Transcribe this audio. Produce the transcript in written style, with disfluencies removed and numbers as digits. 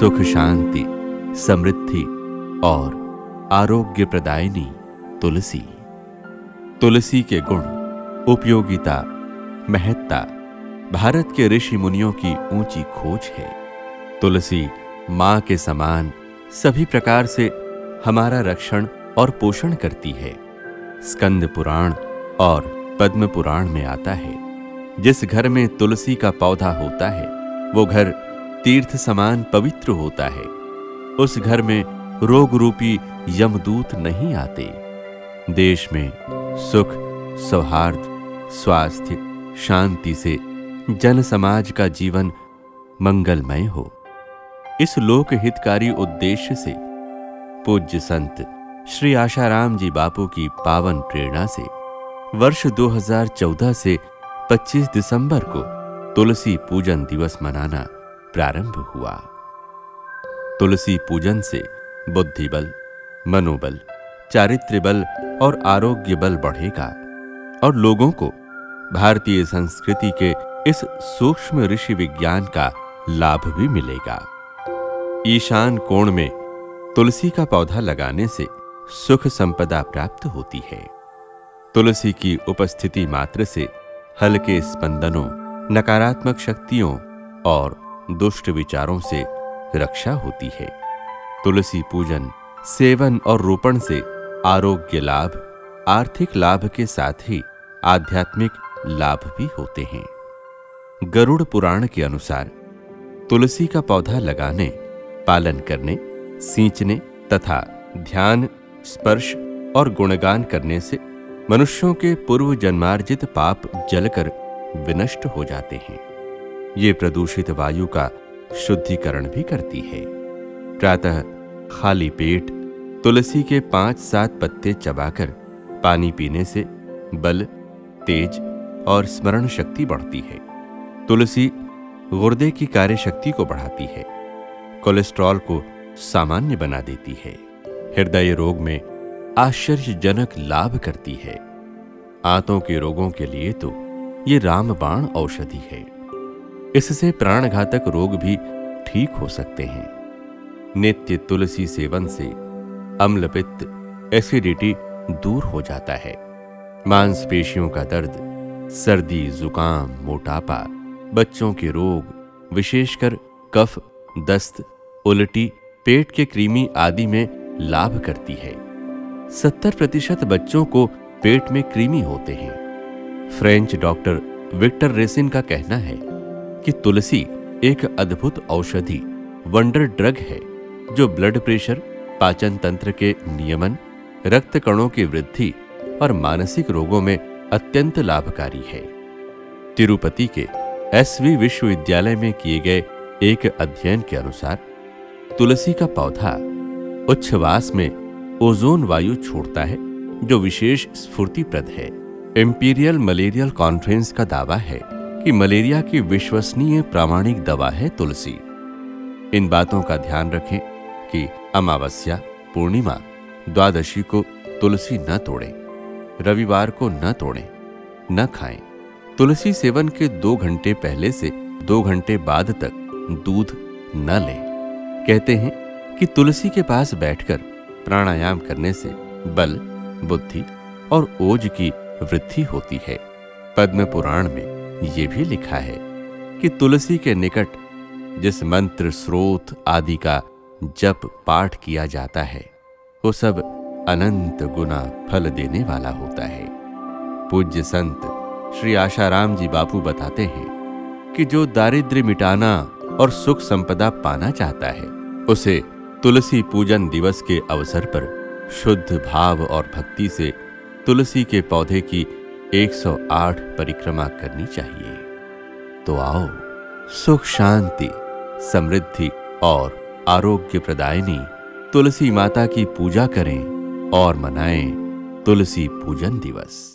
सुख शांति समृद्धि और आरोग्य प्रदायिनी तुलसी। तुलसी के गुण, उपयोगिता, महत्ता भारत के ऋषि मुनियों की ऊंची खोज है। तुलसी मां के समान सभी प्रकार से हमारा रक्षण और पोषण करती है। स्कंद पुराण और पद्म पुराण में आता है, जिस घर में तुलसी का पौधा होता है वो घर तीर्थ समान पवित्र होता है। उस घर में रोग रूपी यमदूत नहीं आते। देश में सुख, सौहार्द, स्वास्थ्य, शांति से जन समाज का जीवन मंगलमय हो, इस लोक हितकारी उद्देश्य से पूज्य संत श्री आशाराम जी बापू की पावन प्रेरणा से वर्ष 2014 से 25 दिसंबर को तुलसी पूजन दिवस मनाना प्रारंभ हुआ। तुलसी पूजन से बुद्धि बल, मनोबल, चारित्र्य बल और आरोग्य बल बढ़ेगा और लोगों को भारतीय संस्कृति के इस सूक्ष्म ऋषि विज्ञान का लाभ भी मिलेगा। ईशान कोण में तुलसी का पौधा लगाने से सुख संपदा प्राप्त होती है। तुलसी की उपस्थिति मात्र से हल्के स्पंदनों, नकारात्मक शक्तियों और दुष्ट विचारों से रक्षा होती है। तुलसी पूजन, सेवन और रोपण से आरोग्य लाभ, आर्थिक लाभ के साथ ही आध्यात्मिक लाभ भी होते हैं। गरुड़ पुराण के अनुसार तुलसी का पौधा लगाने, पालन करने, सींचने तथा ध्यान, स्पर्श और गुणगान करने से मनुष्यों के पूर्व जन्मार्जित पाप जलकर विनष्ट हो जाते हैं। ये प्रदूषित वायु का शुद्धिकरण भी करती है। प्रातः खाली पेट तुलसी के 5-7 पत्ते चबाकर पानी पीने से बल, तेज और स्मरण शक्ति बढ़ती है। तुलसी गुर्दे की कार्य शक्ति को बढ़ाती है, कोलेस्ट्रॉल को सामान्य बना देती है, हृदय रोग में आश्चर्यजनक लाभ करती है। आंतों के रोगों के लिए तो ये रामबाण औषधि है। इससे प्राणघातक रोग भी ठीक हो सकते हैं। नित्य तुलसी सेवन से अम्लपित्त, एसिडिटी दूर हो जाता है। मांसपेशियों का दर्द, सर्दी, जुकाम, मोटापा, बच्चों के रोग, विशेषकर कफ, दस्त, उल्टी, पेट के कृमि आदि में लाभ करती है। 70% बच्चों को पेट में कृमि होते हैं। फ्रेंच डॉक्टर विक्टर रेसिन का कहना है कि तुलसी एक अद्भुत औषधि, वंडर ड्रग है, जो ब्लड प्रेशर, पाचन तंत्र के नियमन, रक्त कणों की वृद्धि और मानसिक रोगों में अत्यंत लाभकारी है। तिरुपति के SV विश्वविद्यालय में किए गए एक अध्ययन के अनुसार तुलसी का पौधा उच्छ्वास में ओजोन वायु छोड़ता है, जो विशेष स्फूर्तिप्रद है। इंपीरियल मलेरियल कॉन्फ्रेंस का दावा है कि मलेरिया की विश्वसनीय प्रामाणिक दवा है तुलसी। इन बातों का ध्यान रखें कि अमावस्या, पूर्णिमा, द्वादशी को तुलसी न तोड़ें, रविवार को न तोड़ें, न खाएं। तुलसी सेवन के 2 घंटे पहले से 2 घंटे बाद तक दूध न लें। कहते हैं कि तुलसी के पास बैठकर प्राणायाम करने से बल, बुद्धि और ओज की वृद्धि होती है। पद्म पुराण में ये भी लिखा है कि तुलसी के निकट जिस मंत्र, स्रोत आदि का जप पाठ किया जाता है वो सब अनंत गुना फल देने वाला होता है। पूज्य संत श्री आशाराम जी बापू बताते हैं कि जो दारिद्र्य मिटाना और सुख संपदा पाना चाहता है उसे तुलसी पूजन दिवस के अवसर पर शुद्ध भाव और भक्ति से तुलसी के पौधे की 108 परिक्रमा करनी चाहिए। तो आओ सुख, शांति, समृद्धि और आरोग्य प्रदायिनी तुलसी माता की पूजा करें और मनाएं तुलसी पूजन दिवस।